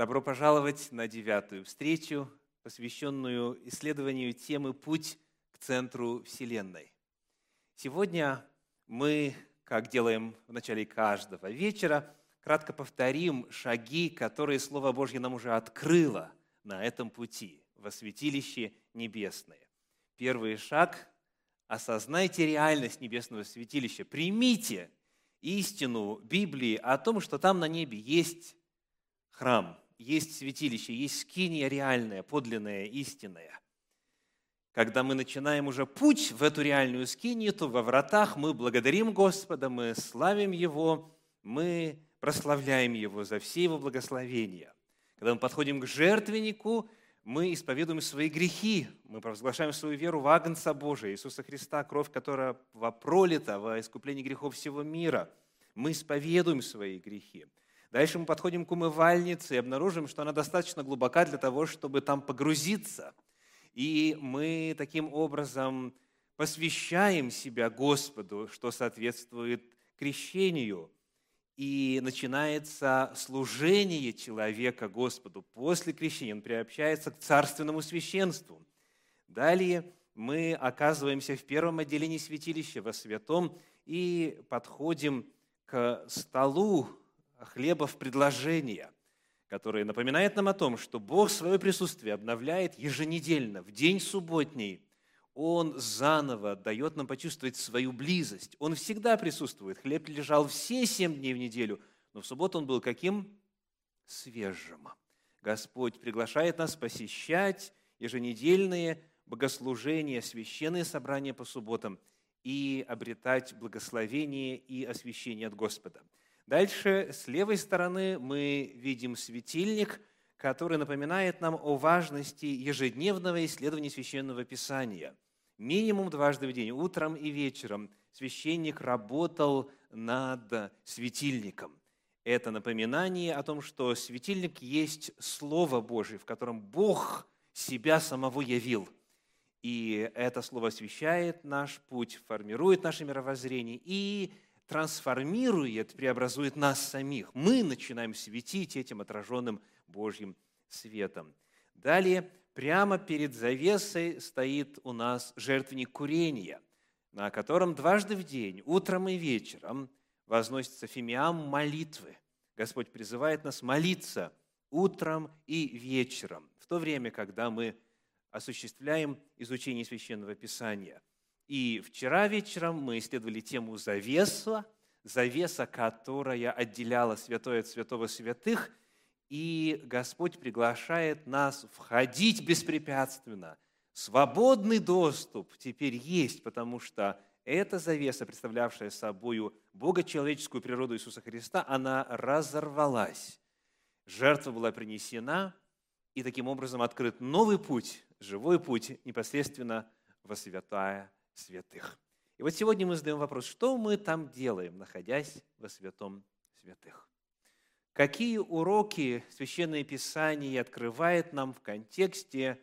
Добро пожаловать на 9-ю встречу, посвященную исследованию темы «Путь к центру Вселенной». Сегодня мы, как делаем в начале каждого вечера, кратко повторим шаги, которые Слово Божье нам уже открыло на этом пути, во святилище небесное. Первый шаг – осознайте реальность небесного святилища, примите истину Библии о том, что там на небе есть храм, есть святилище, есть скиния реальная, подлинная, истинная. Когда мы начинаем уже путь в эту реальную скинию, то во вратах мы благодарим Господа, мы славим Его, мы прославляем Его за все Его благословения. Когда мы подходим к жертвеннику, мы исповедуем свои грехи, мы провозглашаем свою веру в Агнца Божия, Иисуса Христа, кровь, которая пролита во искуплении грехов всего мира. Мы исповедуем свои грехи. Дальше мы подходим к умывальнице и обнаружим, что она достаточно глубока для того, чтобы там погрузиться. И мы таким образом посвящаем себя Господу, что соответствует крещению. И начинается служение человека Господу. После крещения он приобщается к царственному священству. Далее мы оказываемся в первом отделении святилища, во святом, и подходим к столу хлебов предложения, который напоминает нам о том, что Бог свое присутствие обновляет еженедельно, в день субботний. Он заново дает нам почувствовать свою близость. Он всегда присутствует. Хлеб лежал все 7 дней в неделю, но в субботу он был каким? Свежим. Господь приглашает нас посещать еженедельные богослужения, священные собрания по субботам и обретать благословение и освящение от Господа. Дальше, с левой стороны, мы видим светильник, который напоминает нам о важности ежедневного исследования Священного Писания. Минимум дважды в день, утром и вечером, священник работал над светильником. Это напоминание о том, что светильник есть Слово Божие, в котором Бог себя самого явил. И это Слово освещает наш путь, формирует наше мировоззрение и трансформирует, преобразует нас самих. Мы начинаем светить этим отраженным Божьим светом. Далее, прямо перед завесой стоит у нас жертвенник курения, на котором дважды в день, утром и вечером, возносится фимиам молитвы. Господь призывает нас молиться утром и вечером, в то время, когда мы осуществляем изучение Священного Писания. И вчера вечером мы исследовали тему завеса, которая отделяла святое от святого святых, и Господь приглашает нас входить беспрепятственно. Свободный доступ теперь есть, потому что эта завеса, представлявшая собою богочеловеческую природу Иисуса Христа, она разорвалась. Жертва была принесена, и таким образом открыт новый путь, живой путь непосредственно во святая святых. И вот сегодня мы задаем вопрос, что мы там делаем, находясь во святом святых? Какие уроки Священное Писание открывает нам в контексте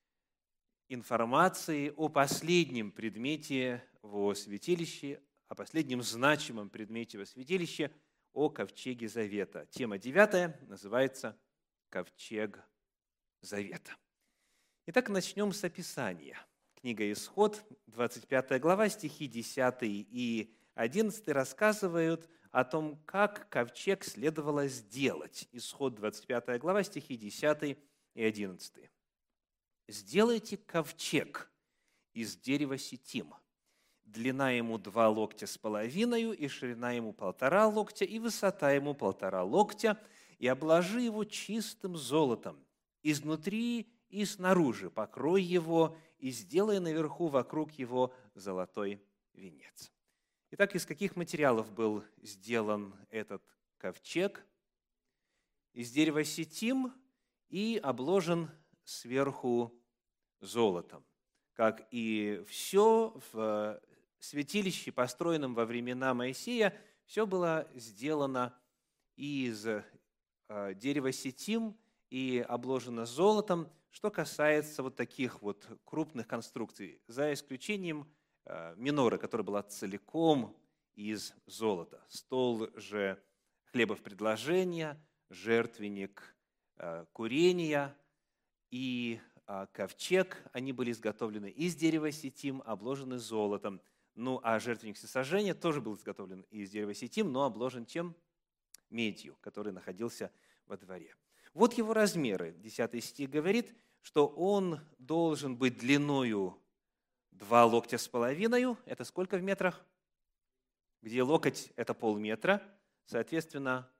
информации о последнем предмете во святилище, о последнем значимом предмете во святилище, о ковчеге завета? Тема 9 называется «Ковчег завета». Итак, начнем с описания. Книга «Исход», 25 глава, стихи 10 и 11 рассказывают о том, как ковчег следовало сделать. Исход, 25 глава, стихи 10 и 11. «Сделайте ковчег из дерева ситим. Длина ему 2 локтя с половиною, и ширина ему 1,5 локтя, и высота ему 1,5 локтя, и обложи его чистым золотом. Изнутри и снаружи покрой его, и сделай наверху вокруг его золотой венец». Итак, из каких материалов был сделан этот ковчег? Из дерева ситим и обложен сверху золотом. Как и все в святилище, построенном во времена Моисея, все было сделано из дерева ситим и обложено золотом, что касается вот таких вот крупных конструкций, за исключением миноры, которая была целиком из золота. Стол же хлебов предложения, жертвенник, курения и ковчег, они были изготовлены из дерева ситим, обложены золотом. Ну, а жертвенник всесожжения тоже был изготовлен из дерева ситим, но обложен чем? Медью, который находился во дворе. Вот его размеры. 10 стих говорит, что он должен быть длиною 2 локтя с половиной. Это сколько в метрах? Где локоть – это полметра, соответственно,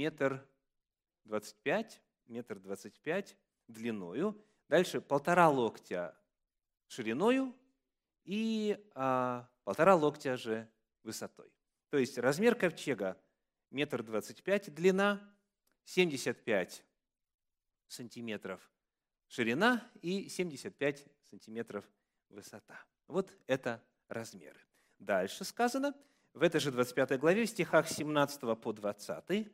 1,25 м длиною. Дальше 1,5 локтя шириною и 1,5 локтя же высотой. То есть размер ковчега 1,25 м длина, 75 сантиметров ширина и 75 сантиметров высота. Вот это размеры. Дальше сказано, в этой же 25 главе, в стихах 17 по 20,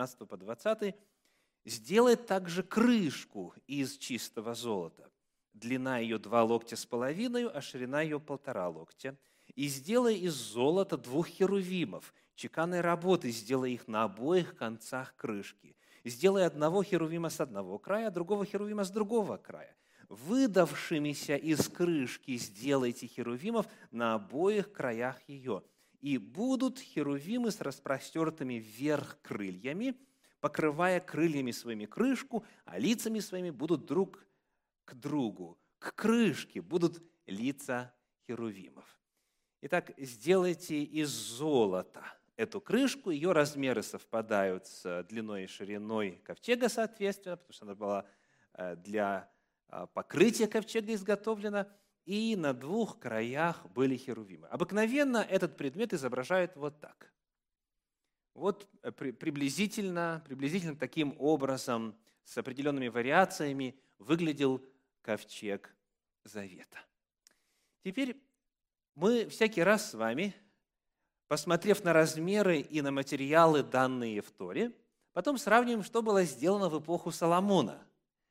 «Сделай также крышку из чистого золота. Длина ее 2 локтя с половиной, а ширина ее 1,5 локтя. И сделай из золота 2 херувимов, чеканной работы, сделай их на обоих концах крышки. Сделай одного херувима с одного края, а другого херувима с другого края. Выдавшимися из крышки сделайте херувимов на обоих краях ее. И будут херувимы с распростертыми вверх крыльями, покрывая крыльями своими крышку, а лицами своими будут друг к другу. К крышке будут лица херувимов. Итак, сделайте из золота эту крышку, ее размеры совпадают с длиной и шириной ковчега, соответственно, потому что она была для покрытия ковчега изготовлена, и на 2 краях были херувимы. Обыкновенно этот предмет изображает вот так. Вот приблизительно таким образом, с определенными вариациями, выглядел ковчег Завета. Теперь мы всякий раз с вами, посмотрев на размеры и на материалы, данные в Торе, потом сравниваем, что было сделано в эпоху Соломона,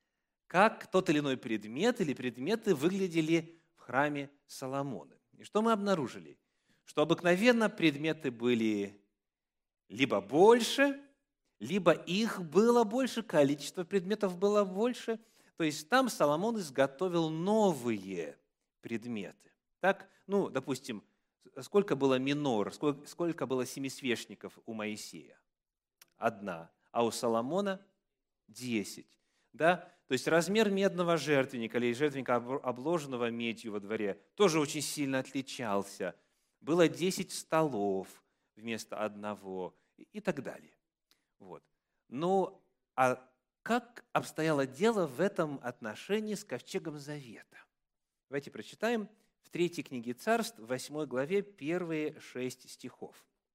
как тот или иной предмет или предметы выглядели в храме Соломона. И что мы обнаружили? Что обыкновенно предметы были либо больше, либо их было больше, количество предметов было больше. То есть там Соломон изготовил новые предметы. Так, допустим, сколько было минор, сколько было семисвечников у Моисея? 1, а у Соломона 10. Да? То есть размер медного жертвенника или жертвенника, обложенного медью во дворе, тоже очень сильно отличался. Было 10 столов вместо 1 и так далее. Вот. Ну, а как обстояло дело в этом отношении с ковчегом Завета? Давайте прочитаем в 3 книге Царств, 8 главе, первые 6 стихов.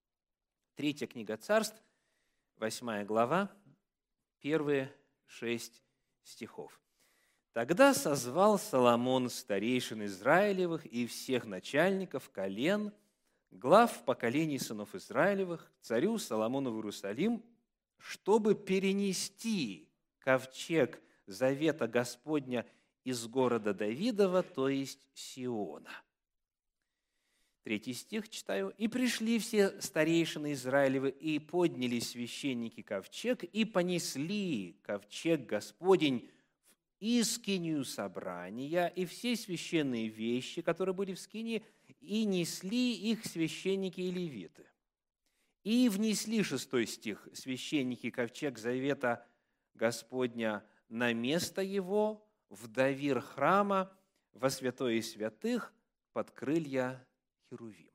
3 книга Царств, 8 глава, первые 6 стихов. «Тогда созвал Соломон старейшин Израилевых и всех начальников колен, глав поколений сынов Израилевых, царю Соломону в Иерусалим, чтобы перенести ковчег завета Господня из города Давидова, то есть Сиона». 3 стих читаю. «И пришли все старейшины Израилевы, и подняли священники ковчег, и понесли ковчег Господень в искинию собрания, и все священные вещи, которые были в скинии, и несли их священники и левиты. И внесли», 6 стих, «священники ковчег завета Господня на место его, в давир храма, во святое святых, под крылья херувимов».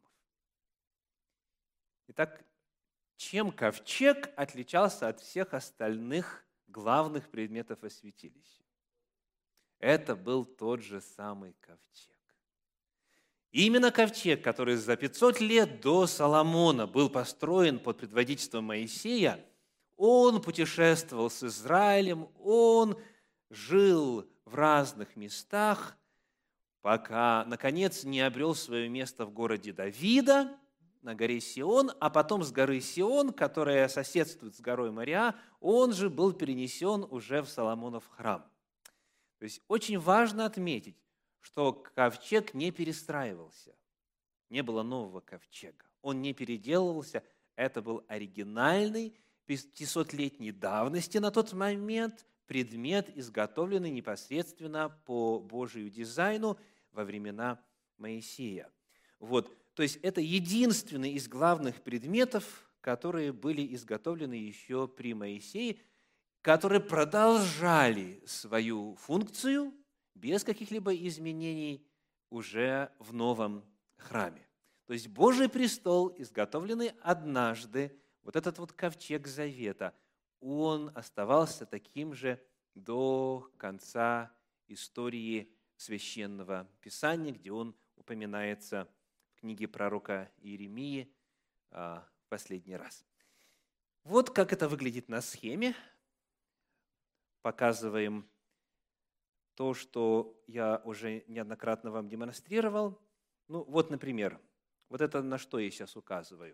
Итак, чем ковчег отличался от всех остальных главных предметов во святилище? Это был тот же самый ковчег. Именно ковчег, который за 500 лет до Соломона был построен под предводительством Моисея, он путешествовал с Израилем, он жил в разных местах, пока, наконец, не обрел свое место в городе Давида, на горе Сион, а потом с горы Сион, которая соседствует с горой Мориа, он же был перенесен уже в Соломонов храм. То есть очень важно отметить, что ковчег не перестраивался, не было нового ковчега, он не переделывался, это был оригинальный, 500-летней давности на тот момент предмет, изготовленный непосредственно по Божию дизайну во времена Моисея. То есть это единственный из главных предметов, которые были изготовлены еще при Моисее, которые продолжали свою функцию без каких-либо изменений уже в новом храме. То есть Божий престол, изготовленный однажды, этот ковчег завета, он оставался таким же до конца истории Священного Писания, где он упоминается в книге пророка Иеремии в последний раз. Вот как это выглядит на схеме. Показываем то, что я уже неоднократно вам демонстрировал. Например, это на что я сейчас указываю.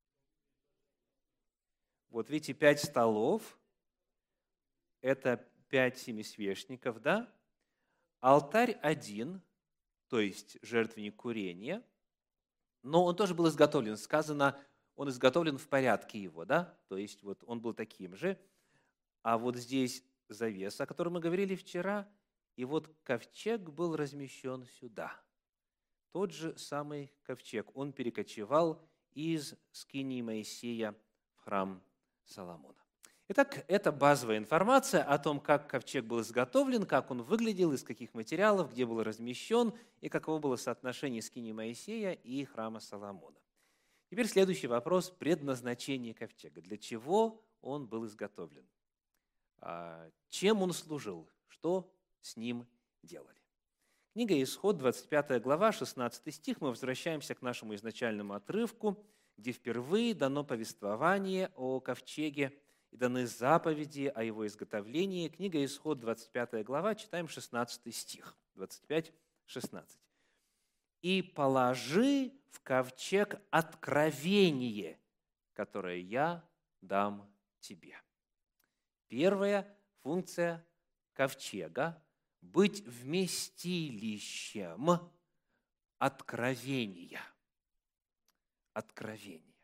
Видите, 5 столов, это 5 семисвечников, да? Алтарь один, то есть жертвенник курения, но он тоже был изготовлен. Сказано, он изготовлен в порядке его, да? То есть он был таким же. А здесь завеса, о которой мы говорили вчера, и ковчег был размещен сюда. Тот же самый ковчег, он перекочевал из скинии Моисея в храм Соломона. Итак, это базовая информация о том, как ковчег был изготовлен, как он выглядел, из каких материалов, где был размещен и каково было соотношение скинии Моисея и храма Соломона. Теперь следующий вопрос – предназначение ковчега. Для чего он был изготовлен? Чем он служил? Что с ним делали? Книга Исход, 25 глава, 16 стих. Мы возвращаемся к нашему изначальному отрывку, где впервые дано повествование о ковчеге и даны заповеди о его изготовлении. Книга Исход, 25 глава, читаем 16 стих. 25, 16. «И положи в ковчег откровение, которое я дам тебе». Первая функция ковчега – быть вместилищем откровения. Откровение.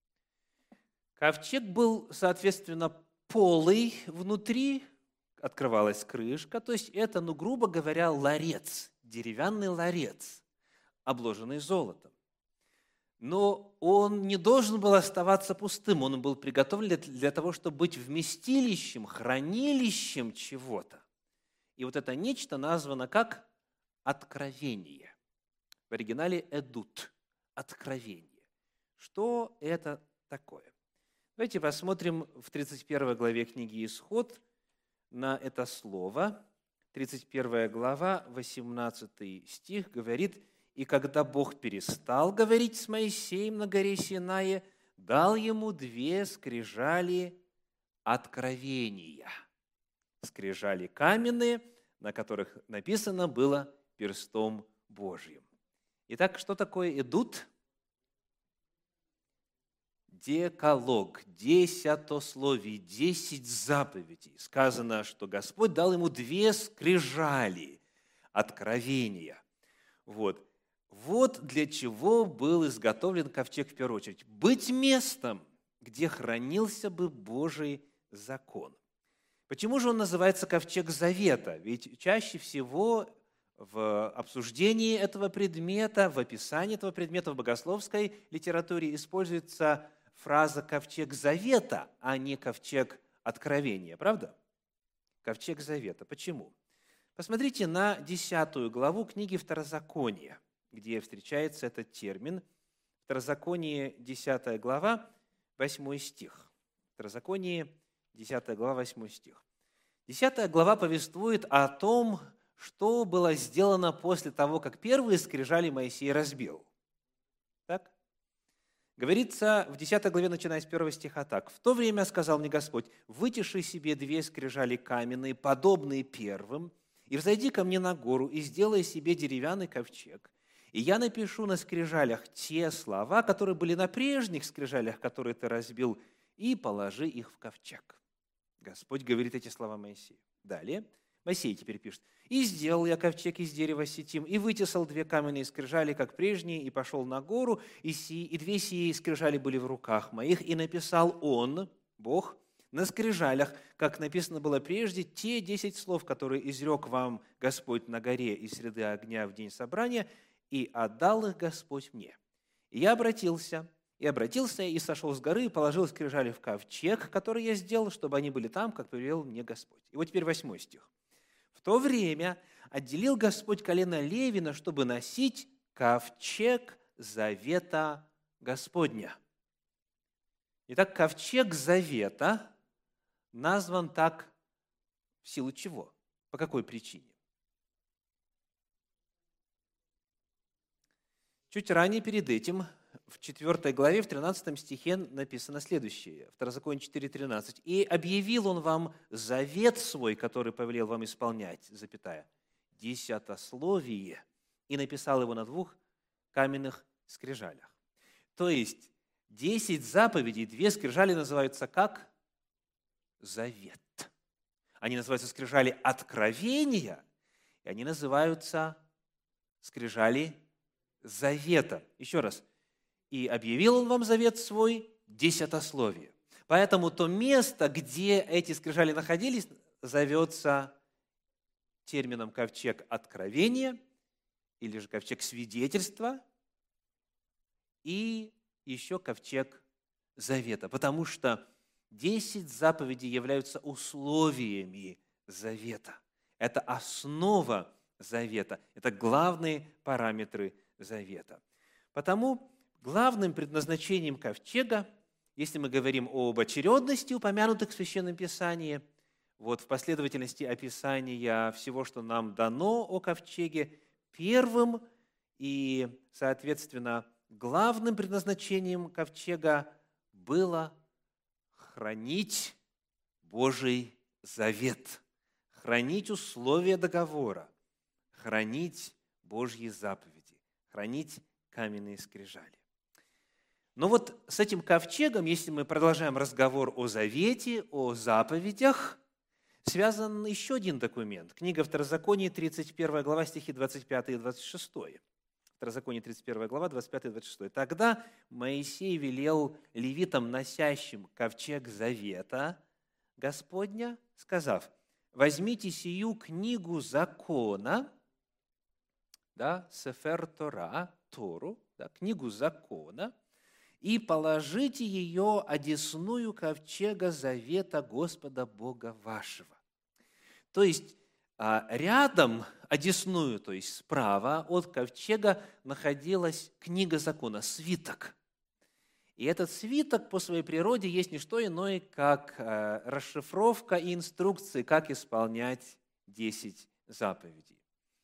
Ковчег был, соответственно, полый внутри, открывалась крышка, то есть это, грубо говоря, ларец, деревянный ларец, обложенный золотом. Но он не должен был оставаться пустым, он был приготовлен для того, чтобы быть вместилищем, хранилищем чего-то. И это нечто названо как откровение. В оригинале «эдут» – откровение. Что это такое? Давайте посмотрим в 31 главе книги «Исход» на это слово. 31 глава, 18 стих говорит: «И когда Бог перестал говорить с Моисеем на горе Синае, дал ему 2 скрижали откровения». Скрижали каменные, на которых написано было перстом Божьим. Итак, что такое эдут? Декалог, 10 10 заповедей. Сказано, что Господь дал ему 2 скрижали откровения. Вот для чего был изготовлен ковчег в первую очередь. Быть местом, где хранился бы Божий закон. Почему же он называется ковчег завета? Ведь чаще всего в обсуждении этого предмета, в описании этого предмета в богословской литературе используется фраза «ковчег завета», а не «ковчег откровения». Правда? Ковчег завета. Почему? Посмотрите на 10 главу книги Второзакония, где встречается этот термин. Второзаконие, 10 глава, 8 стих. Второзаконие, 10 глава, 8 стих. 10 глава повествует о том, что было сделано после того, как первые скрижали Моисей разбил. Так? Говорится в 10 главе, начиная с 1 стиха так. «В то время, сказал мне Господь, вытеши себе 2 скрижали каменные, подобные первым, и взойди ко мне на гору, и сделай себе деревянный ковчег. И я напишу на скрижалях те слова, которые были на прежних скрижалях, которые ты разбил, и положи их в ковчег». Господь говорит эти слова Моисею. Далее Моисей теперь пишет: «И сделал я ковчег из дерева ситим, и вытесал 2 каменные скрижали, как прежние, и пошел на гору, и 2 сии скрижали были в руках моих, и написал он, Бог, на скрижалях, как написано было прежде, те 10 слов, которые изрек вам Господь на горе из среды огня в день собрания, и отдал их Господь мне. И я обратился, и сошел с горы, и положил скрижали в ковчег, который я сделал, чтобы они были там, как повелел мне Господь». И вот теперь 8 стих. «В то время отделил Господь колено Левина, чтобы носить ковчег завета Господня». Итак, ковчег завета назван так в силу чего? По какой причине? Чуть ранее, перед этим, в 4 главе, в 13 стихе написано следующее, Второзаконие 4:13. «И объявил он вам завет свой, который повелел вам исполнять, запятая, десятословие, и написал его на 2 каменных скрижалях». То есть 10 заповедей, 2 скрижали называются как? Завет. Они называются скрижали откровения, и они называются скрижали завета. Еще раз. «И объявил он вам завет свой, десятословие». Поэтому то место, где эти скрижали находились, зовется термином ковчег откровения или же ковчег свидетельства и еще ковчег завета, потому что 10 заповедей являются условиями завета. Это основа завета, это главные параметры завета. Потому главным предназначением ковчега, если мы говорим об очередности, упомянутых в Священном Писании, вот в последовательности описания всего, что нам дано о ковчеге, первым и, соответственно, главным предназначением ковчега было хранить Божий завет, хранить условия договора, хранить Божьи заповеди, хранить каменные скрижали. Но вот с этим ковчегом, если мы продолжаем разговор о завете, о заповедях, связан еще один документ. Книга Второзаконие, 31 глава, стихи 25 и 26. Второзаконие, 31 глава, 25 и 26. «Тогда Моисей велел левитам, носящим ковчег завета Господня, сказав: возьмите сию книгу закона, Сефер Тора, Тору, книгу закона, и положите ее одесную ковчега завета Господа Бога вашего». То есть рядом, одесную, то есть справа от ковчега, находилась книга закона, свиток. И этот свиток по своей природе есть не что иное, как расшифровка и инструкции, как исполнять 10 заповедей.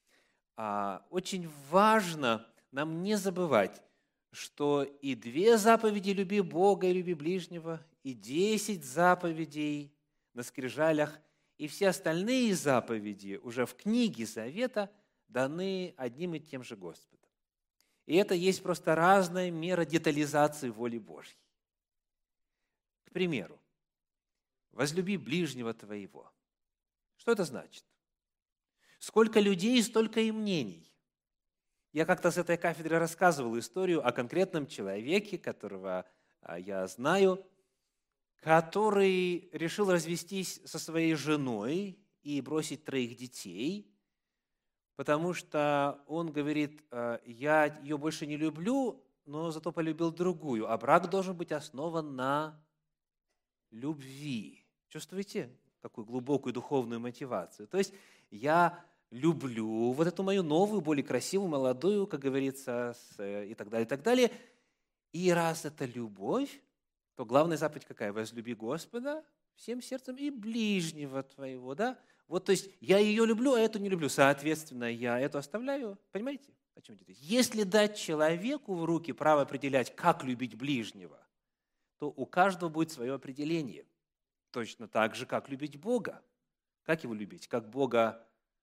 Очень важно нам не забывать, что и 2 заповеди «люби Бога и люби ближнего», и 10 заповедей на скрижалях, и все остальные заповеди уже в книге Завета даны одним и тем же Господом. И это есть просто разная мера детализации воли Божьей. К примеру, «возлюби ближнего твоего». Что это значит? Сколько людей, столько и мнений. Я как-то с этой кафедры рассказывал историю о конкретном человеке, которого я знаю, который решил развестись со своей женой и бросить 3 детей, потому что он говорит: я ее больше не люблю, но зато полюбил другую, а брак должен быть основан на любви. Чувствуете такую глубокую духовную мотивацию? То есть я люблю вот эту мою новую, более красивую, молодую, как говорится, и так далее, и так далее. И раз это любовь, то главная заповедь какая? Возлюби Господа всем сердцем и ближнего твоего, да? Вот, то есть я ее люблю, а эту не люблю. Соответственно, я эту оставляю. Понимаете, о чем идет речь? Если дать человеку в руки право определять, как любить ближнего, то у каждого будет свое определение. Точно так же, как любить Бога. Как его любить? Как Бога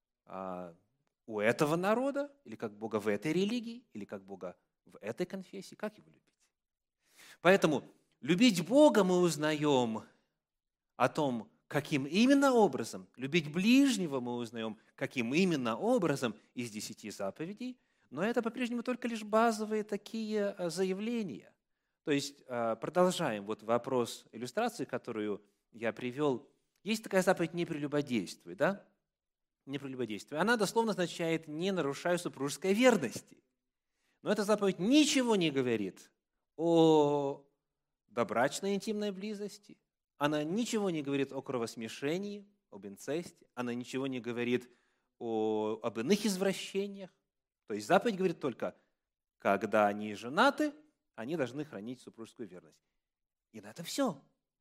у этого народа, или как Бога в этой религии, или как Бога в этой конфессии? Как его любить? Поэтому любить Бога мы узнаем о том, каким именно образом. Любить ближнего мы узнаем, каким именно образом из 10 заповедей. Но это по-прежнему только лишь базовые такие заявления. То есть продолжаем вот вопрос иллюстрации, которую я привел, есть такая заповедь «не прелюбодействуй», да? «Не прелюбодействуй». Она дословно означает «не нарушай супружеской верности». Но эта заповедь ничего не говорит о добрачной интимной близости, она ничего не говорит о кровосмешении, об инцесте, она ничего не говорит об иных извращениях. То есть заповедь говорит только, когда они женаты, они должны хранить супружескую верность. И на этом все.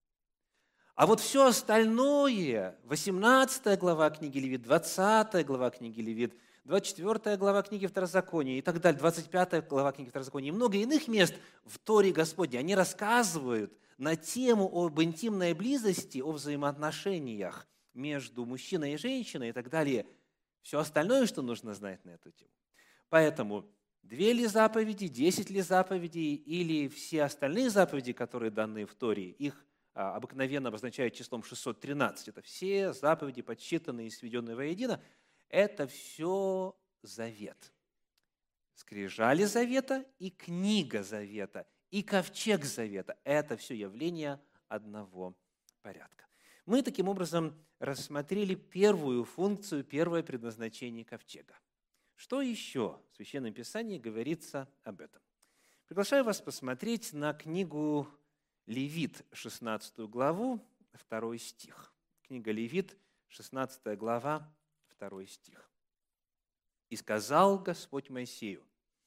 А вот все остальное, 18 глава книги Левит, 20 глава книги Левит, 24 глава книги Второзакония и так далее, 25 глава книги Второзакония и много иных мест в Торе Господней, они рассказывают на тему об интимной близости, о взаимоотношениях между мужчиной и женщиной и так далее. Все остальное, что нужно знать на эту тему. Поэтому 2 ли заповеди, 10 ли заповедей или все остальные заповеди, которые даны в Торе, их обыкновенно обозначают числом 613. Это все заповеди, подсчитанные и сведенные воедино. Это все завет. Скрижали завета и книга завета, и ковчег завета. Это все явления одного порядка. Мы таким образом рассмотрели первую функцию, первое предназначение ковчега. Что еще в Священном Писании говорится об этом? Приглашаю вас посмотреть на книгу Левит, 16 главу, 2 стих. Книга Левит, 16 глава, 2 стих. «И сказал Господь Моисею: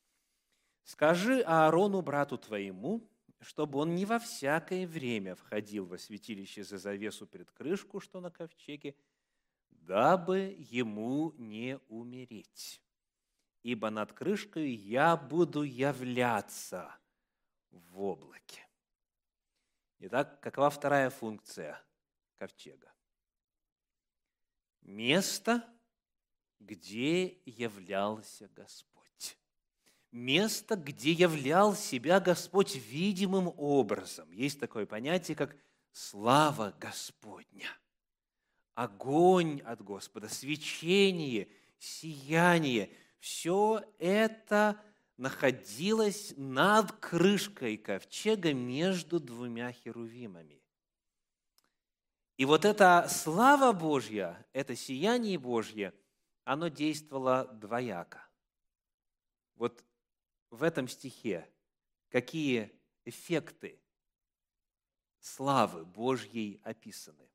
скажи Аарону, брату твоему, чтобы он не во всякое время входил во святилище за завесу пред крышку, что на ковчеге, дабы ему не умереть. Ибо над крышкой я буду являться в облаке». Итак, какова вторая функция ковчега? Место, где являлся Господь. Место, где являл себя Господь видимым образом. Есть такое понятие, как слава Господня. Огонь от Господа, свечение, сияние. Все это находилось над крышкой ковчега между 2 херувимами. И вот эта слава Божья, это сияние Божье, оно действовало двояко. Вот в этом стихе какие эффекты славы Божьей описаны?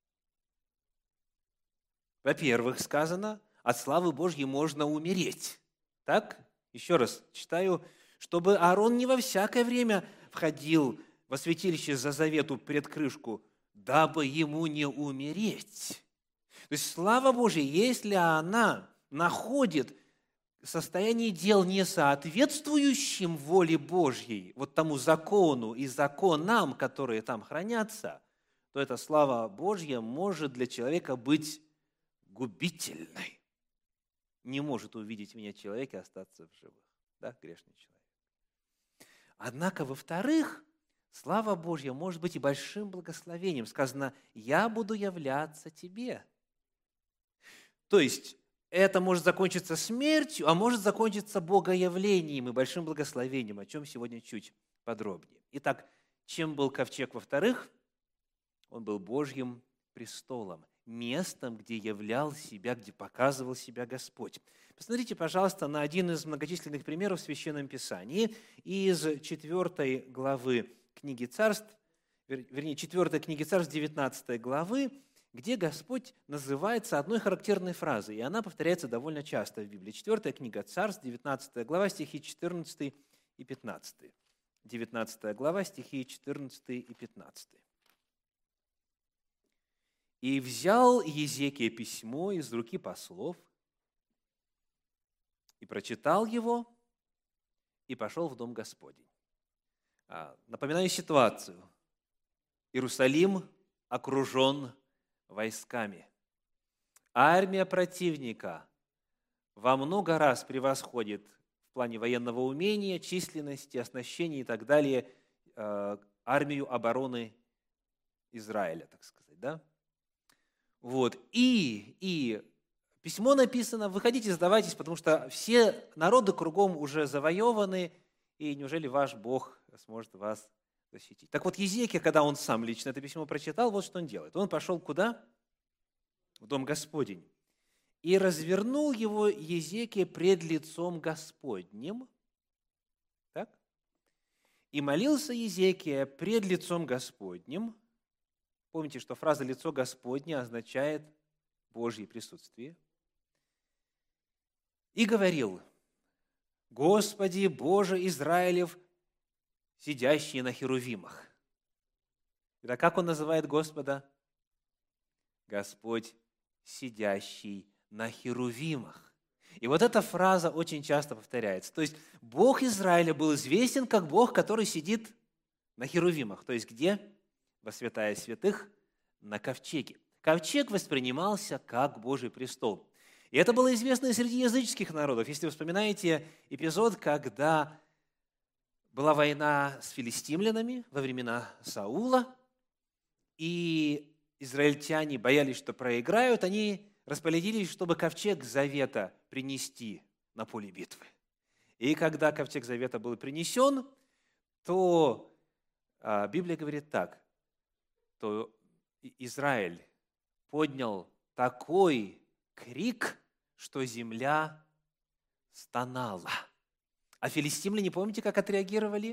Во-первых, сказано, от славы Божьей можно умереть. Так? Еще раз читаю. «Чтобы Аарон не во всякое время входил во святилище за завету пред крышку, дабы ему не умереть». То есть слава Божья, если она находит состояние дел не соответствующим воле Божьей, вот тому закону и законам, которые там хранятся, то эта слава Божья может для человека быть губительной. Не может увидеть меня человек и остаться в живых. Да, грешный человек. Однако, во-вторых, слава Божья может быть и большим благословением. Сказано: «Я буду являться тебе». То есть, это может закончиться смертью, а может закончиться богоявлением и большим благословением, о чем сегодня чуть подробнее. Итак, чем был ковчег во-вторых? Он был Божьим престолом, местом, где являл себя, где показывал себя Господь. Посмотрите, пожалуйста, на один из многочисленных примеров в Священном Писании из 4 главы книги Царств, вернее, 4 книги Царств, 19 главы, где Господь называется одной характерной фразой, и она повторяется довольно часто в Библии. 4 книга Царств, 19 глава, стихи 14 и 15. 19 глава, стихи 14 и 15. «И взял Езекия письмо из руки послов, и прочитал его, и пошел в дом Господень». Напоминаю ситуацию. Иерусалим окружен войсками. Армия противника во много раз превосходит в плане военного умения, численности, оснащения и так далее армию обороны Израиля, так сказать, да? Вот. И письмо написано: выходите, сдавайтесь, потому что все народы кругом уже завоеваны, и неужели ваш Бог сможет вас защитить. Так вот, Езекия, когда он сам лично это письмо прочитал, вот что он делает. Он пошел куда? В дом Господень. И развернул его Езекия пред лицом Господним. Так? И молился Езекия пред лицом Господним. Помните, что фраза «лицо Господне» означает Божье присутствие. И говорил: «Господи, Боже Израилев, сидящий на херувимах». Итак, как он называет Господа? Господь, сидящий на херувимах. И вот эта фраза очень часто повторяется. То есть Бог Израиля был известен как Бог, который сидит на херувимах. То есть где? Во святая святых, на ковчеге. Ковчег воспринимался как Божий престол. И это было известно и среди языческих народов. Если вы вспоминаете эпизод, когда была война с филистимлянами во времена Саула, и израильтяне боялись, что проиграют, они распорядились, чтобы ковчег завета принести на поле битвы. И когда ковчег завета был принесен, то Библия говорит так, то Израиль поднял такой крик, что земля стонала. А филистимляне, помните, как отреагировали?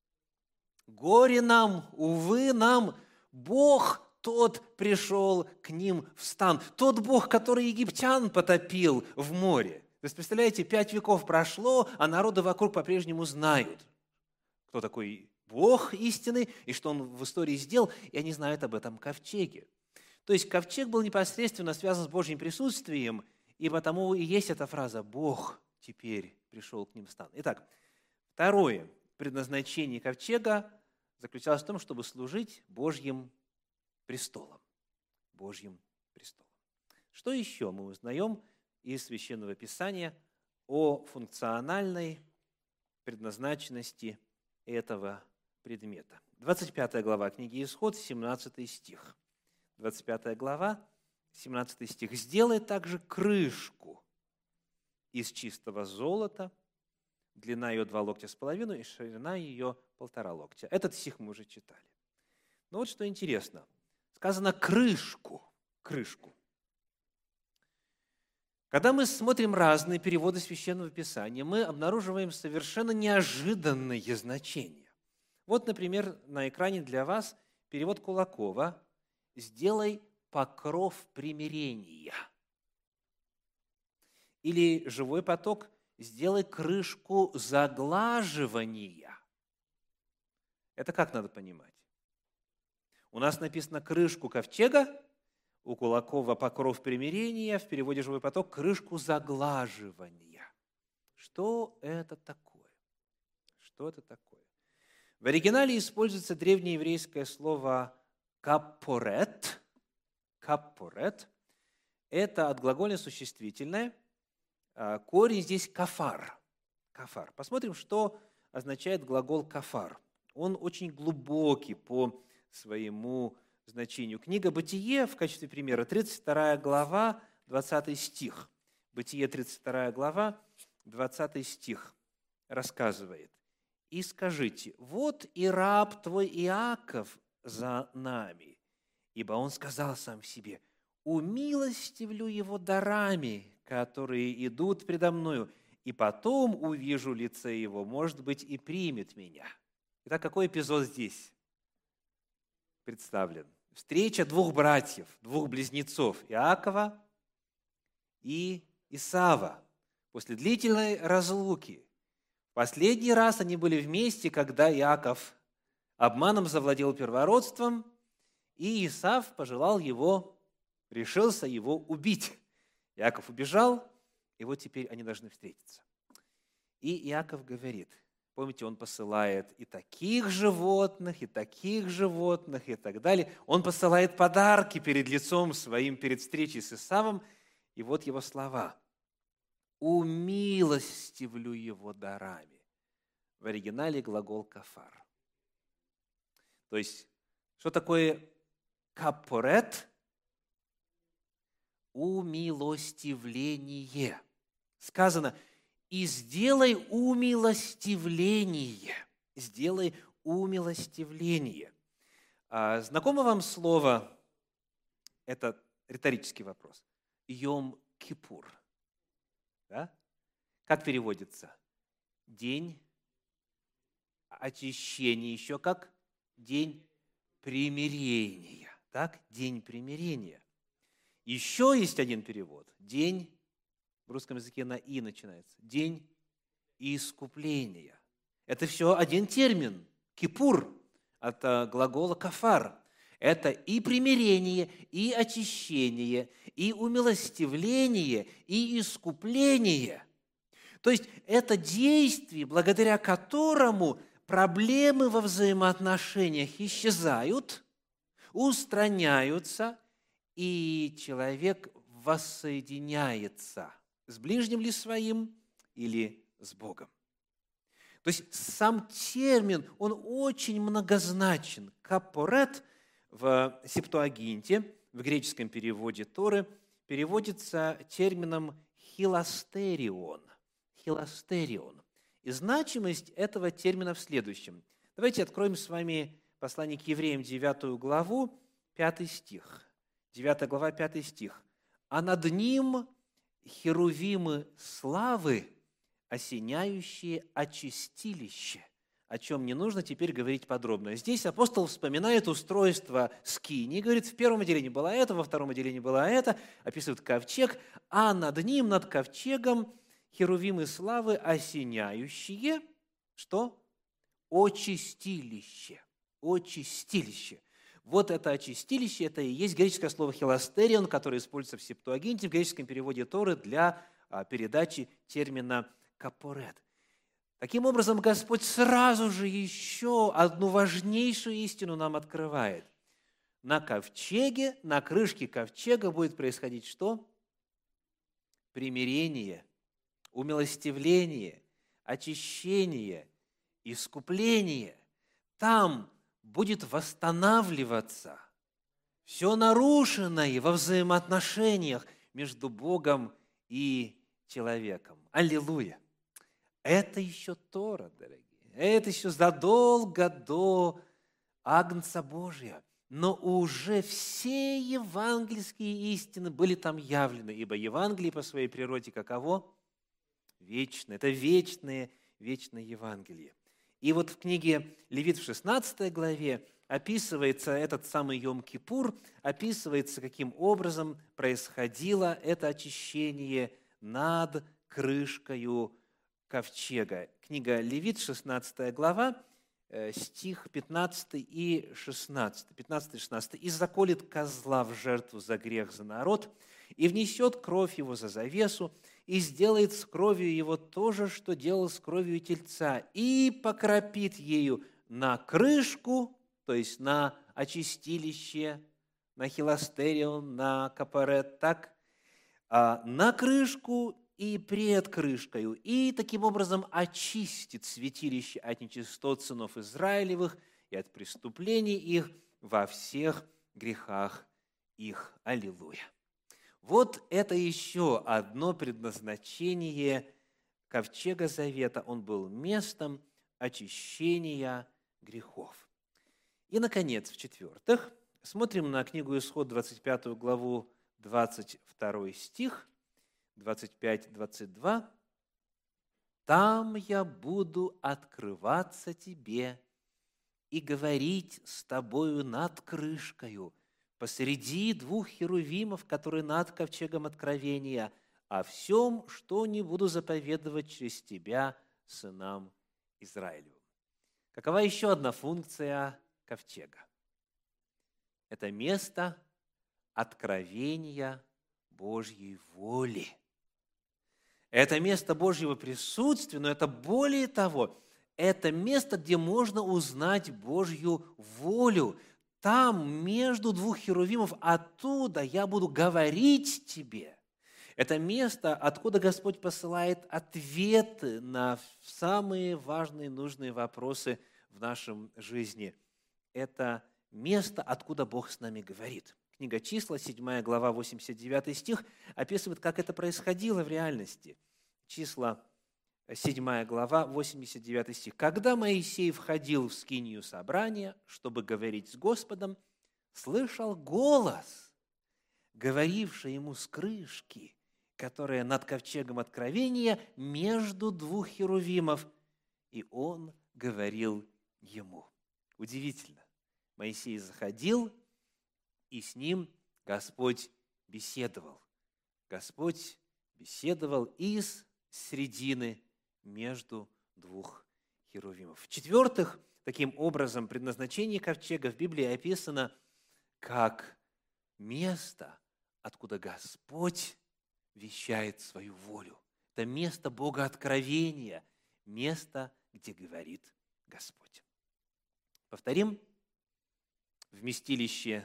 «Горе нам, увы нам, Бог тот пришел к ним в стан». Тот Бог, который египтян потопил в море. То есть, представляете, 5 веков прошло, а народы вокруг по-прежнему знают, кто такой Бог истинный и что Он в истории сделал, и они знают об этом ковчеге. То есть ковчег был непосредственно связан с Божьим присутствием, и потому и есть эта фраза «Бог теперь пришел к ним в стан». Итак, второе предназначение ковчега заключалось в том, чтобы служить Божьим престолом. Божьим престолом. Что еще мы узнаем из Священного Писания о функциональной предназначенности этого предмета? 25 глава книги Исход, 17 стих. 25 глава, 17 стих. «Сделай также крышку из чистого золота, длина ее 2 локтя с половиной, и ширина ее 1,5 локтя». Этот стих мы уже читали. Но вот что интересно. Сказано крышку. Когда мы смотрим разные переводы Священного Писания, мы обнаруживаем совершенно неожиданные значения. Вот, например, на экране для вас перевод Кулакова «Сделай покров примирения». Или живой поток «Сделай крышку заглаживания». Это как надо понимать? У нас написано крышку ковчега, у Кулакова покров примирения, в переводе «Живой поток» крышку заглаживания. Что это такое? Что это такое? В оригинале используется древнееврейское слово «каппорет». «Каппорет» – это отглагольное существительное. Корень здесь «кафар». «Кафар». Посмотрим, что означает глагол «кафар». Он очень глубокий по своему значению. Книга «Бытие» в качестве примера, 32 глава, 20 стих. Бытие, 32 глава, 20 стих рассказывает. «И скажите, вот и раб твой Иаков за нами, ибо он сказал сам себе, умилостивлю его дарами, которые идут предо мною, и потом увижу лице его, может быть, и примет меня». Итак, какой эпизод здесь представлен? Встреча 2 братьев, 2 близнецов, Иакова и Исава, после длительной разлуки. Последний раз они были вместе, когда Иаков обманом завладел первородством, и Исав решился его убить. Иаков убежал, и вот теперь они должны встретиться. И Иаков говорит, помните, он посылает и таких животных, и так далее. Он посылает подарки перед лицом своим, перед встречей с Исавом. И вот его слова. «Умилостивлю его дарами». В оригинале глагол «кафар». То есть, что такое «каппорет»? Умилостивление. Сказано, и сделай умилостивление. Сделай умилостивление. Знакомо вам слово, это риторический вопрос, Йом-Кипур? Да? Как переводится? День очищения, еще как день примирения. Так? День примирения. Еще есть один перевод. День, в русском языке на «и» начинается. День искупления. Это все один термин. Кипур от глагола кафар. Это и примирение, и очищение, и умилостивление, и искупление. То есть это действие, благодаря которому проблемы во взаимоотношениях исчезают, устраняются, и человек воссоединяется с ближним ли своим или с Богом. То есть сам термин, он очень многозначен. Капорет в Септуагинте, в греческом переводе Торы, переводится термином хиластерион. Хиластерион. И значимость этого термина в следующем. Давайте откроем с вами послание к евреям, 9 главу, 5 стих. 9 глава, 5 стих. «А над ним херувимы славы, осеняющие очистилище», о чем не нужно теперь говорить подробно. Здесь апостол вспоминает устройство скинии, говорит, в первом отделении было это, во втором отделении было это, описывает ковчег, а над ним, над ковчегом, херувимы славы, осеняющие, что? Очистилище. Очистилище. Вот это очистилище, это и есть греческое слово «хиластерион», которое используется в Септуагинте, в греческом переводе Торы для передачи термина «капорет». Таким образом, Господь сразу же еще одну важнейшую истину нам открывает. На ковчеге, на крышке ковчега будет происходить что? Примирение, умилостивление, очищение, искупление. Там будет восстанавливаться все нарушенное во взаимоотношениях между Богом и человеком. Аллилуйя! Это еще Тора, дорогие. Это еще задолго до Агнца Божия. Но уже все евангельские истины были там явлены, ибо Евангелие по своей природе каково? Вечное. Это вечное Евангелие. И вот в книге Левит в 16 главе описывается этот самый Йом-Кипур, описывается, каким образом происходило это очищение над крышкою ковчега. Книга Левит, 16 глава, стих 15 и 16. 15 и 16. «И заколет козла в жертву за грех за народ, и внесет кровь его за завесу, и сделает с кровью его то же, что делал с кровью тельца, и покропит ею на крышку», то есть на очистилище, на хиластерион, на капорет, так, на крышку и пред крышкою, и таким образом очистит святилище от нечистот сынов Израилевых и от преступлений их во всех грехах их. Аллилуйя! Вот это еще одно предназначение ковчега Завета. Он был местом очищения грехов. И, наконец, в-четвертых, смотрим на книгу Исход, 25 главу, 22 стих, 25-22. «Там я буду открываться тебе и говорить с тобою над крышкою, посреди двух херувимов, которые над ковчегом откровения, о всем, что не буду заповедовать через тебя сынам Израилевым». Какова еще одна функция ковчега? Это место откровения Божьей воли. Это место Божьего присутствия, но это более того, это место, где можно узнать Божью волю. Там, между двух херувимов, оттуда я буду говорить тебе. Это место, откуда Господь посылает ответы на самые важные, нужные вопросы в нашем жизни. Это место, откуда Бог с нами говорит. Книга Числа, 7 глава, 89 стих, описывает, как это происходило в реальности. Числа, 7 глава, 89 стих. «Когда Моисей входил в скинию собрания, чтобы говорить с Господом, слышал голос, говоривший ему с крышки, которая над ковчегом откровения между двух херувимов, и он говорил ему». Удивительно. Моисей заходил, и с ним Господь беседовал. Господь беседовал из середины между двух херувимов. В-четвертых, таким образом, предназначение ковчега в Библии описано как место, откуда Господь вещает свою волю. Это место Богооткровения, место, где говорит Господь. Повторим, вместилище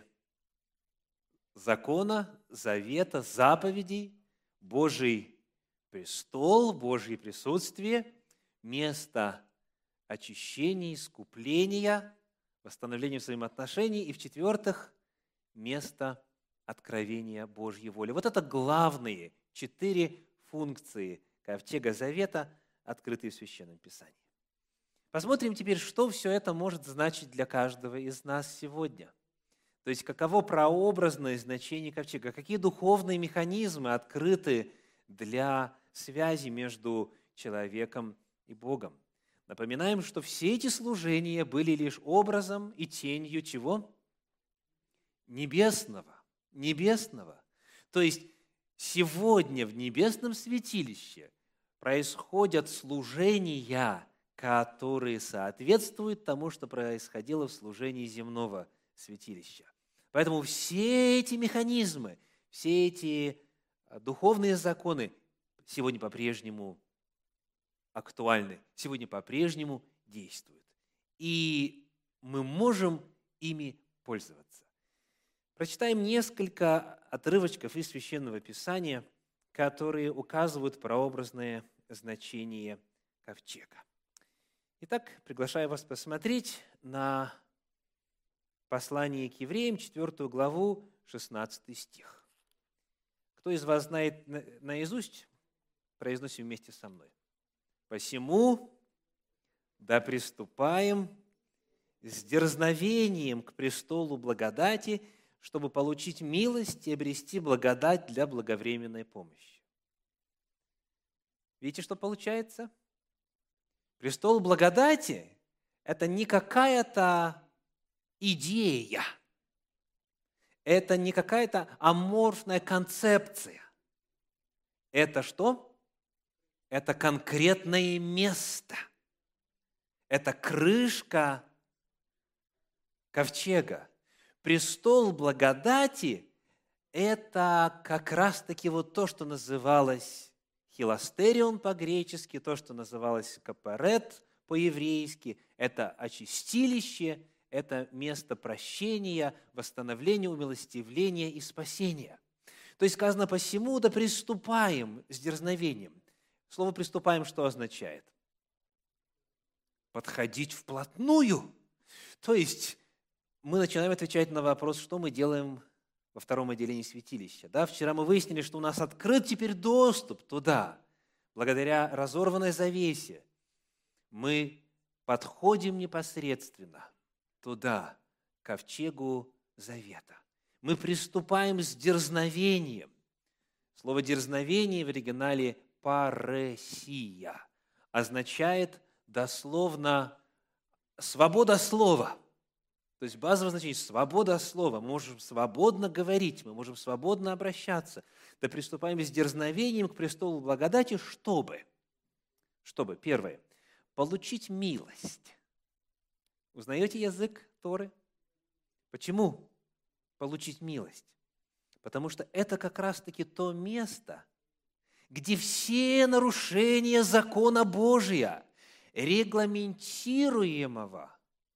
закона, завета, заповедей, Божий престол, Божье присутствие, место очищения, искупления, восстановления взаимоотношений и, в-четвертых, место откровения Божьей воли. Вот это главные 4 функции ковчега завета, открытые в Священном Писании. Посмотрим теперь, что все это может значить для каждого из нас сегодня. То есть, каково прообразное значение ковчега, какие духовные механизмы открыты для связи между человеком и Богом. Напоминаем, что все эти служения были лишь образом и тенью чего? Небесного. Небесного. То есть, сегодня в небесном святилище происходят служения, которые соответствуют тому, что происходило в служении земного святилища. Поэтому все эти механизмы, все эти духовные законы сегодня по-прежнему актуальны, сегодня по-прежнему действуют. И мы можем ими пользоваться. Прочитаем несколько отрывочков из Священного Писания, которые указывают прообразное значение ковчега. Итак, приглашаю вас посмотреть на послание к евреям, 4 главу, 16 стих. Кто из вас знает наизусть, произносим вместе со мной. «Посему да приступаем с дерзновением к престолу благодати, чтобы получить милость и обрести благодать для благовременной помощи». Видите, что получается? Престол благодати – это не какая-то идея, это не какая-то аморфная концепция. Это что? Это конкретное место. Это крышка ковчега. Престол благодати – это как раз-таки вот то, что называлось хиластерион по-гречески, то, что называлось капарет по-еврейски. Это очистилище, это место прощения, восстановления, умилостивления и спасения. То есть сказано: «посему да приступаем с дерзновением». Слово «приступаем» что означает? Подходить вплотную. То есть мы начинаем отвечать на вопрос, что мы делаем во втором отделении святилища. Да? Вчера мы выяснили, что у нас открыт теперь доступ туда. Благодаря разорванной завесе мы подходим непосредственно туда, к ковчегу завета. Мы приступаем с дерзновением. Слово «дерзновение» в оригинале «паресия» означает дословно «свобода слова». То есть базовое значение – свобода слова. Мы можем свободно говорить, мы можем свободно обращаться. Да приступаем с дерзновением к престолу благодати, чтобы, первое, получить милость. Узнаете язык Торы? Почему получить милость? Потому что это как раз-таки то место, где все нарушения закона Божия, регламентируемого,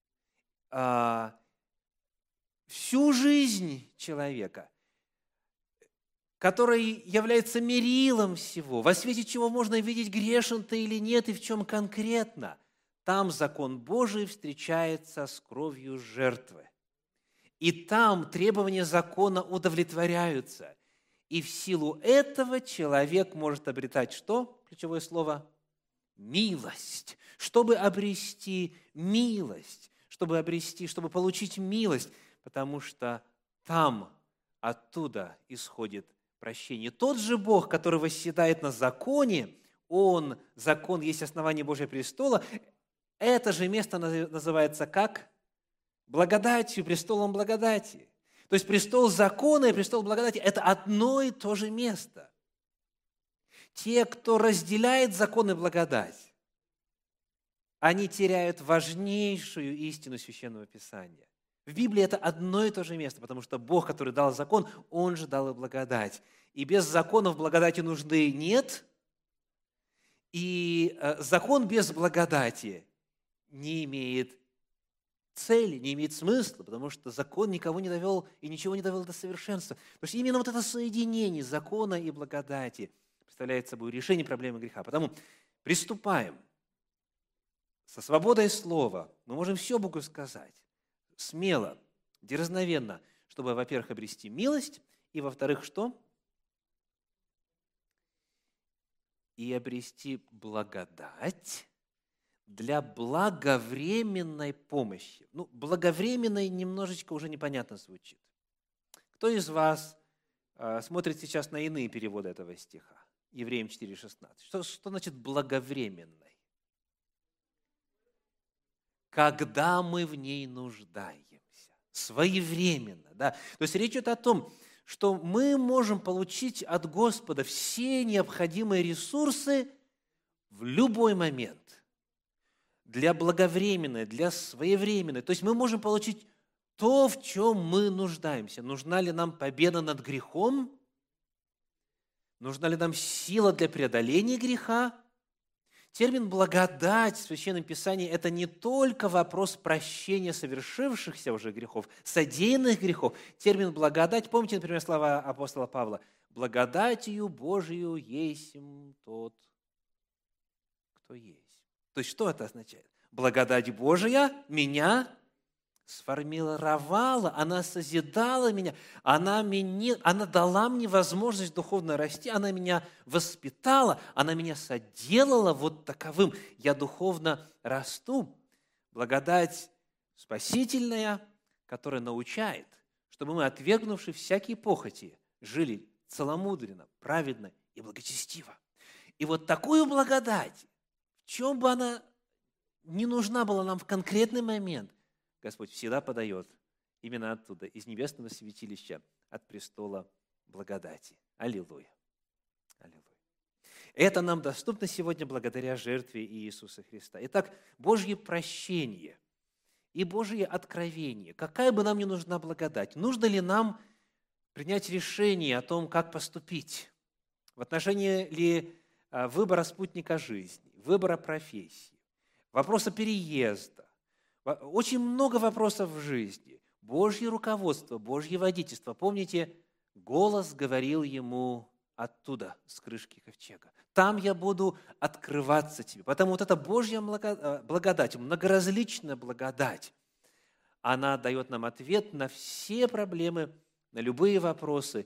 всю жизнь человека, который является мерилом всего, во свете чего можно видеть, грешен ты или нет, и в чем конкретно. Там закон Божий встречается с кровью жертвы. И там требования закона удовлетворяются. И в силу этого человек может обретать что? Ключевое слово милость, чтобы обрести милость, чтобы получить милость, потому что там, оттуда исходит прощение. Тот же Бог, который восседает на законе, закон есть основание Божьего престола, это же место называется как? Благодатью, престолом благодати. То есть престол закона и престол благодати – это одно и то же место. Те, кто разделяет закон и благодать, они теряют важнейшую истину Священного Писания. В Библии это одно и то же место, потому что Бог, который дал закон, Он же дал и благодать. И без законов благодати нужды нет, и закон без благодати не имеет цели, не имеет смысла, потому что закон никого не довел и ничего не довел до совершенства. Потому что именно вот это соединение закона и благодати представляет собой решение проблемы греха. Потому приступаем. Со свободой слова мы можем все Богу сказать, смело, дерзновенно, чтобы, во-первых, обрести милость, и, во-вторых, что? И обрести благодать для благовременной помощи. Благовременной немножечко уже непонятно звучит. Кто из вас смотрит сейчас на иные переводы этого стиха? Евреям 4,16. Что значит благовременной? Когда мы в ней нуждаемся. Своевременно. Да? То есть речь идет о том, что мы можем получить от Господа все необходимые ресурсы в любой момент. Для благовременной, для своевременной. То есть мы можем получить то, в чем мы нуждаемся. Нужна ли нам победа над грехом? Нужна ли нам сила для преодоления греха? Термин «благодать» в Священном Писании – это не только вопрос прощения совершившихся уже грехов, содеянных грехов. Термин «благодать», помните, например, слова апостола Павла: «Благодатью Божию есмь тот, кто есть». То есть, что это означает? Благодать Божия меня сформировала, она созидала меня, она дала мне возможность духовно расти, она меня воспитала, она меня соделала вот таковым. Я духовно расту. Благодать спасительная, которая научает, чтобы мы, отвергнувши всякие похоти, жили целомудренно, праведно и благочестиво. И вот такую благодать, в чем бы она ни нужна была нам в конкретный момент, Господь всегда подает именно оттуда, из небесного святилища, от престола благодати. Аллилуйя! Аллилуйя! Это нам доступно сегодня благодаря жертве Иисуса Христа. Итак, Божье прощение и Божье откровение. Какая бы нам ни нужна благодать, нужно ли нам принять решение о том, как поступить? В отношении ли выбора спутника жизни, выбора профессии, вопроса переезда? Очень много вопросов в жизни. Божье руководство, Божье водительство. Помните, голос говорил ему оттуда, с крышки ковчега: «Там я буду открываться тебе». Потому вот эта Божья благодать, многоразличная благодать, она дает нам ответ на все проблемы, на любые вопросы.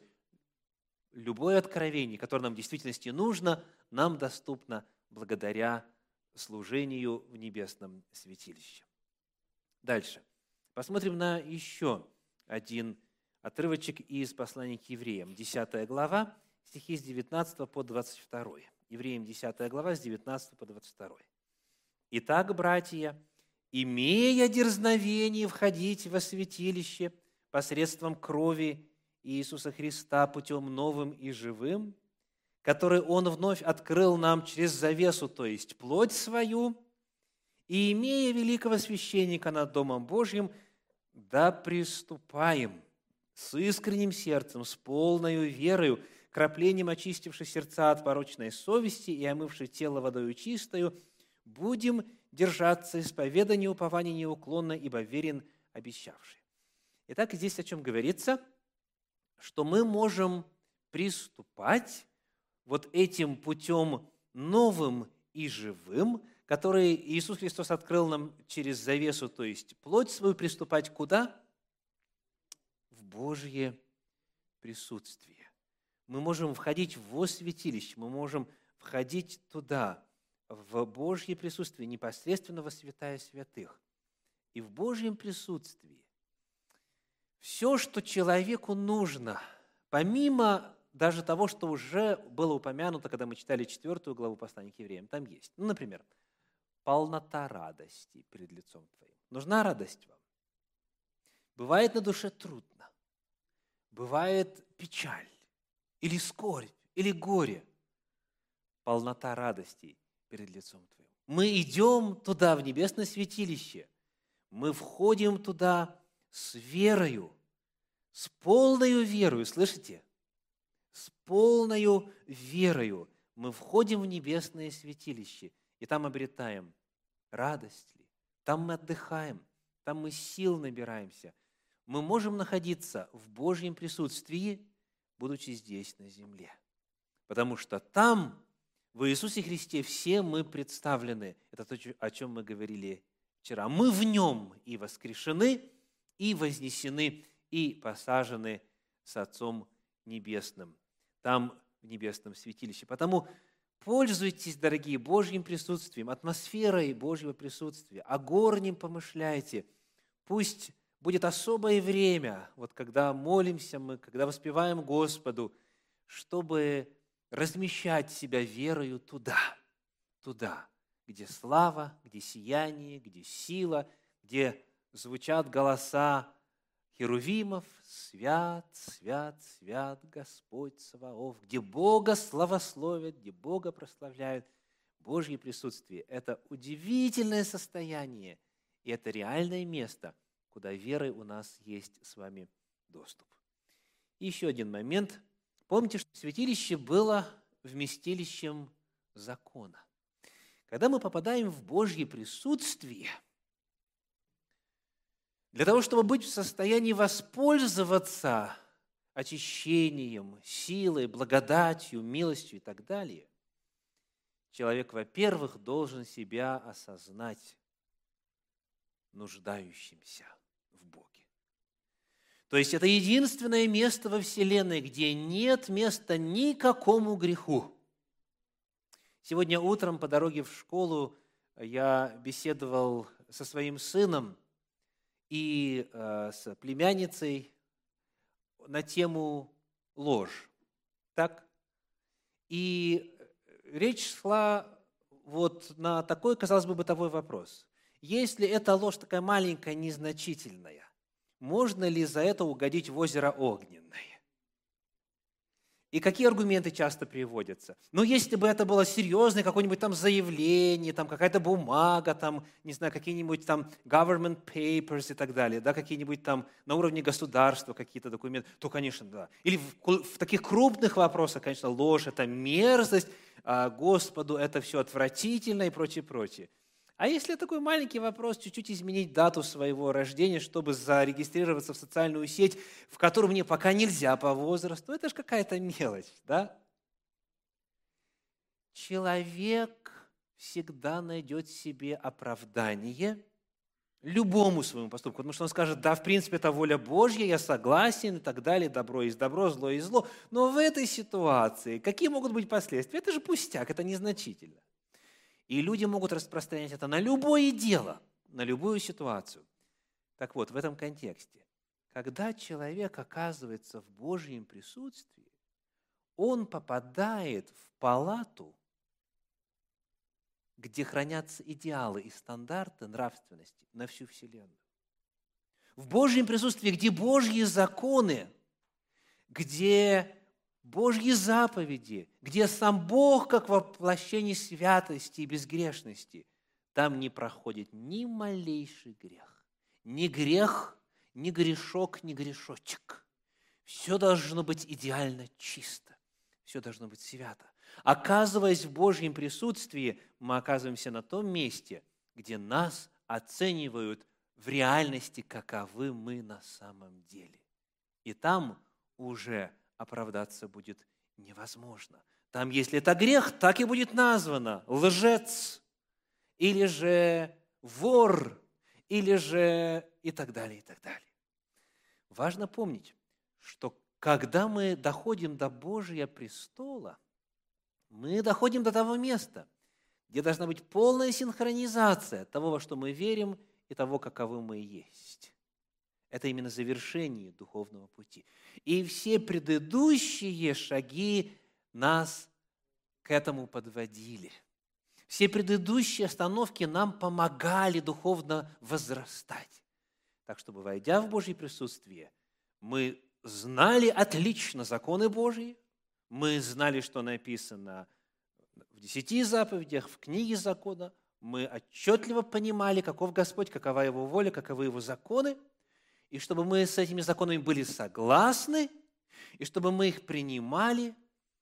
Любое откровение, которое нам в действительности нужно, нам доступно благодаря служению в небесном святилище. Дальше. Посмотрим на еще один отрывочек из послания к евреям. 10 глава, стихи с 19 по 22. Евреям 10 глава, с 19 по 22. «Итак, братья, имея дерзновение входить во святилище посредством крови Иисуса Христа путем новым и живым, который Он вновь открыл нам через завесу, то есть плоть свою, и, имея великого священника над Домом Божьим, да приступаем с искренним сердцем, с полною верою, краплением очистивши сердца от порочной совести и омывши тело водою чистою, будем держаться исповедания упования неуклонно, ибо верен обещавший». Итак, здесь о чем говорится? Что мы можем приступать вот этим путем новым и живым, который Иисус Христос открыл нам через завесу, то есть плоть свою, приступать куда? В Божье присутствие. Мы можем входить во святилище, мы можем входить туда, в Божье присутствие, непосредственно во святая святых. И в Божьем присутствии все, что человеку нужно, помимо даже того, что уже было упомянуто, когда мы читали 4 главу послания к евреям, там есть. Например, полнота радости перед лицом Твоим. Нужна радость вам? Бывает на душе трудно, бывает печаль, или скорбь, или горе. Полнота радости перед лицом Твоим. Мы идем туда, в небесное святилище, мы входим туда с верою, с полною верою, слышите? С полною верою мы входим в небесное святилище, и там обретаем радость ли, там мы отдыхаем, там мы сил набираемся. Мы можем находиться в Божьем присутствии, будучи здесь на земле. Потому что там, в Иисусе Христе, все мы представлены. Это то, о чем мы говорили вчера. Мы в Нем и воскрешены, и вознесены, и посажены с Отцом Небесным. Там, в небесном святилище. Потому пользуйтесь, дорогие, Божьим присутствием, атмосферой Божьего присутствия. О горнем помышляйте. Пусть будет особое время, вот когда молимся мы, когда воспеваем Господу, чтобы размещать себя верою туда, где слава, где сияние, где сила, где звучат голоса херувимов: «Свят, свят, свят Господь Саваоф», где Бога славословят, где Бога прославляют. Божье присутствие – это удивительное состояние, и это реальное место, куда верой у нас есть с вами доступ. И еще один момент. Помните, что святилище было вместилищем закона. Когда мы попадаем в Божье присутствие, для того, чтобы быть в состоянии воспользоваться очищением, силой, благодатью, милостью и так далее, человек, во-первых, должен себя осознать нуждающимся в Боге. То есть это единственное место во Вселенной, где нет места никакому греху. Сегодня утром по дороге в школу я беседовал со своим сыном и с племянницей на тему ложь. Так? И речь шла вот на такой, казалось бы, бытовой вопрос. Если эта ложь такая маленькая, незначительная, можно ли за это угодить в озеро Огненное? И какие аргументы часто приводятся? Ну, если бы это было серьезное какое-нибудь там заявление, там какая-то бумага, там, не знаю, какие-нибудь там government papers и так далее, да, какие-нибудь там на уровне государства какие-то документы, то, конечно, да. Или в таких крупных вопросах, конечно, ложь – это мерзость, а Господу это все отвратительно и прочее, прочее. А если такой маленький вопрос, чуть-чуть изменить дату своего рождения, чтобы зарегистрироваться в социальную сеть, в которую мне пока нельзя по возрасту, это же какая-то мелочь, да? Человек всегда найдет себе оправдание любому своему поступку, потому что он скажет: да, в принципе, это воля Божья, я согласен и так далее, добро есть добро, зло есть зло. Но в этой ситуации какие могут быть последствия? Это же пустяк, это незначительно. И люди могут распространять это на любое дело, на любую ситуацию. Так вот, в этом контексте, когда человек оказывается в Божьем присутствии, он попадает в палату, где хранятся идеалы и стандарты нравственности на всю Вселенную. В Божьем присутствии, где Божьи законы, где Божьи заповеди, где сам Бог, как воплощение святости и безгрешности, там не проходит ни малейший грех. Ни грех, ни грешок, ни грешочек. Все должно быть идеально чисто. Все должно быть свято. Оказываясь в Божьем присутствии, мы оказываемся на том месте, где нас оценивают в реальности, каковы мы на самом деле. И там уже оправдаться будет невозможно. Там, если это грех, так и будет названо: лжец, или же вор, или же и так далее, и так далее. Важно помнить, что когда мы доходим до Божия престола, мы доходим до того места, где должна быть полная синхронизация того, во что мы верим, и того, каковы мы есть. Это именно завершение духовного пути. И все предыдущие шаги нас к этому подводили. Все предыдущие остановки нам помогали духовно возрастать. Так, чтобы, войдя в Божье присутствие, мы знали отлично законы Божьи, мы знали, что написано в 10 заповедях, в книге закона, мы отчетливо понимали, каков Господь, какова Его воля, каковы Его законы, и чтобы мы с этими законами были согласны, и чтобы мы их принимали,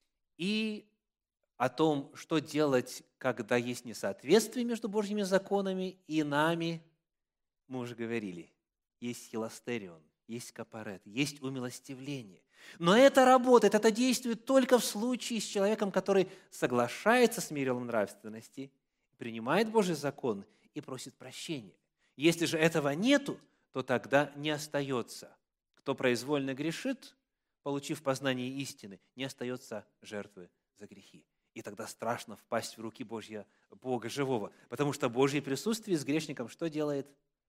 и о том, что делать, когда есть несоответствие между Божьими законами и нами, мы уже говорили. Есть хиластерион, есть капарет, есть умилостивление. Но это работает, это действует только в случае с человеком, который соглашается с мерилом нравственности, принимает Божий закон и просит прощения. Если же этого нету, то тогда не остается. Кто произвольно грешит, получив познание истины, не остается жертвы за грехи. И тогда страшно впасть в руки Бога живого, потому что Божье присутствие с грешником что делает?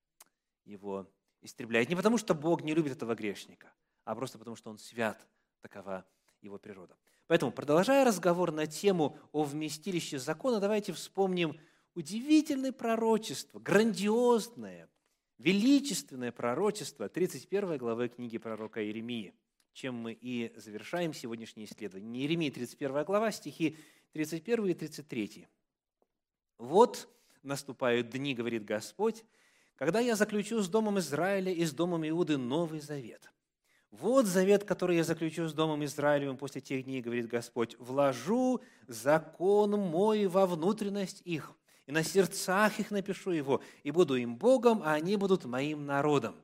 Его истребляет. Не потому, что Бог не любит этого грешника, а просто потому, что Он свят, такова Его природа. Поэтому, продолжая разговор на тему о вместилище закона, давайте вспомним удивительное пророчество, грандиозное, величественное пророчество 31 главы книги пророка Иеремии, чем мы и завершаем сегодняшнее исследование. Иеремия, 31 глава, стихи 31 и 33. «Вот наступают дни, говорит Господь, когда я заключу с домом Израиля и с домом Иуды новый завет. Вот завет, который я заключу с домом Израилевым после тех дней, говорит Господь, вложу закон мой во внутренность их, и на сердцах их напишу его, и буду им Богом, а они будут моим народом».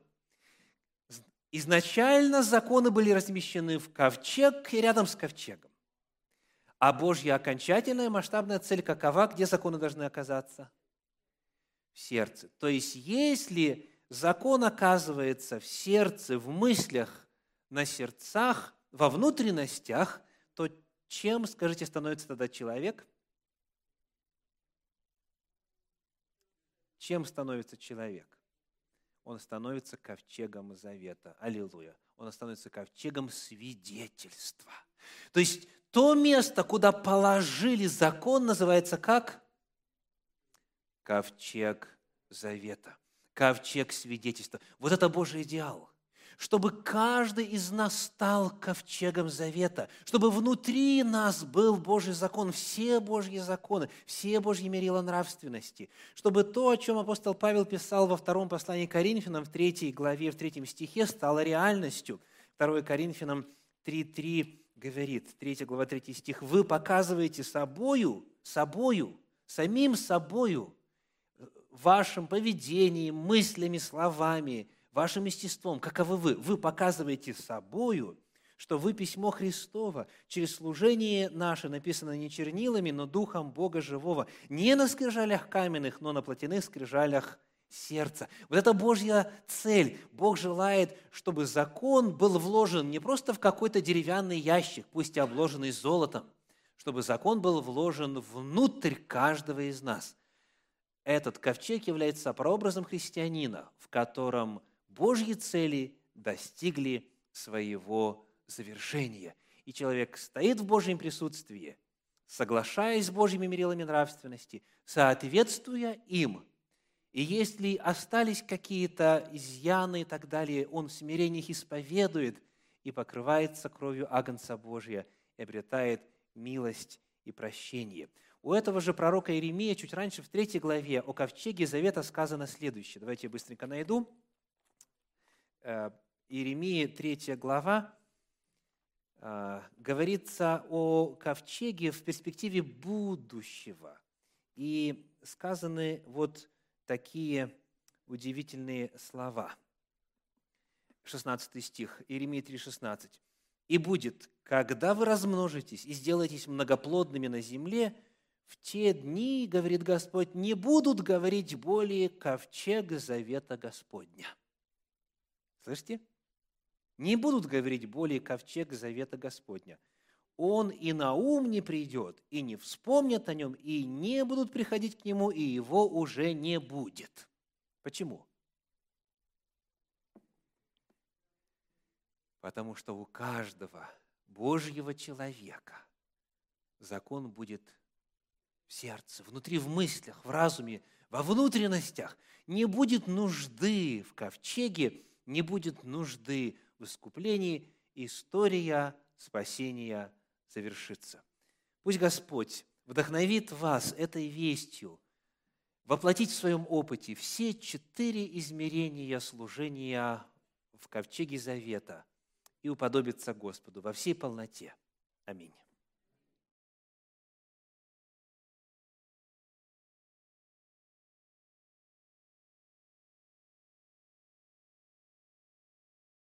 Изначально законы были размещены в ковчег и рядом с ковчегом. А Божья окончательная масштабная цель какова? Где законы должны оказаться? В сердце. То есть, если закон оказывается в сердце, в мыслях, на сердцах, во внутренностях, то чем, скажите, становится тогда человек? Чем становится человек? Он становится ковчегом завета. Аллилуйя. Он становится ковчегом свидетельства. То есть, то место, куда положили закон, называется как? Ковчег завета. Ковчег свидетельства. Вот это Божий идеал. Чтобы каждый из нас стал ковчегом завета, чтобы внутри нас был Божий закон, все Божьи законы, все Божьи мерила нравственности, чтобы то, о чем апостол Павел писал во втором послании к Коринфянам, в 3 главе, в 3 стихе, стало реальностью. 2 Коринфянам 3:3 говорит, 3 глава, 3 стих, «Вы показываете самим собою, вашим поведением, мыслями, словами, вашим естеством, каковы вы. Вы показываете собою, что вы письмо Христово, через служение наше написано не чернилами, но Духом Бога живого, не на скрижалях каменных, но на плотяных скрижалях сердца». Вот это Божья цель. Бог желает, чтобы закон был вложен не просто в какой-то деревянный ящик, пусть и обложенный золотом, чтобы закон был вложен внутрь каждого из нас. Этот ковчег является прообразом христианина, в котором Божьи цели достигли своего завершения. И человек стоит в Божьем присутствии, соглашаясь с Божьими мерилами нравственности, соответствуя им. И если остались какие-то изъяны и так далее, он в смирении их исповедует и покрывается кровью Агнца Божия и обретает милость и прощение. У этого же пророка Иеремии чуть раньше, в 3 главе, о ковчеге завета сказано следующее. Давайте я быстренько найду. Иеремии, 3 глава, говорится о ковчеге в перспективе будущего. И сказаны вот такие удивительные слова. 16 стих, Иеремии 3,16. «И будет, когда вы размножитесь и сделаетесь многоплодными на земле, в те дни, говорит Господь, не будут говорить более ковчег завета Господня». Слышите? Не будут говорить более ковчег завета Господня. он и на ум не придет, и не вспомнят о нем, и не будут приходить к нему, и его уже не будет». Почему? Потому что у каждого Божьего человека закон будет в сердце, внутри, в мыслях, в разуме, во внутренностях. Не будет нужды в ковчеге, не будет нужды в искуплении. История спасения совершится. Пусть Господь вдохновит вас этой вестью воплотить в своем опыте все 4 измерения служения в ковчеге завета и уподобиться Господу во всей полноте. Аминь.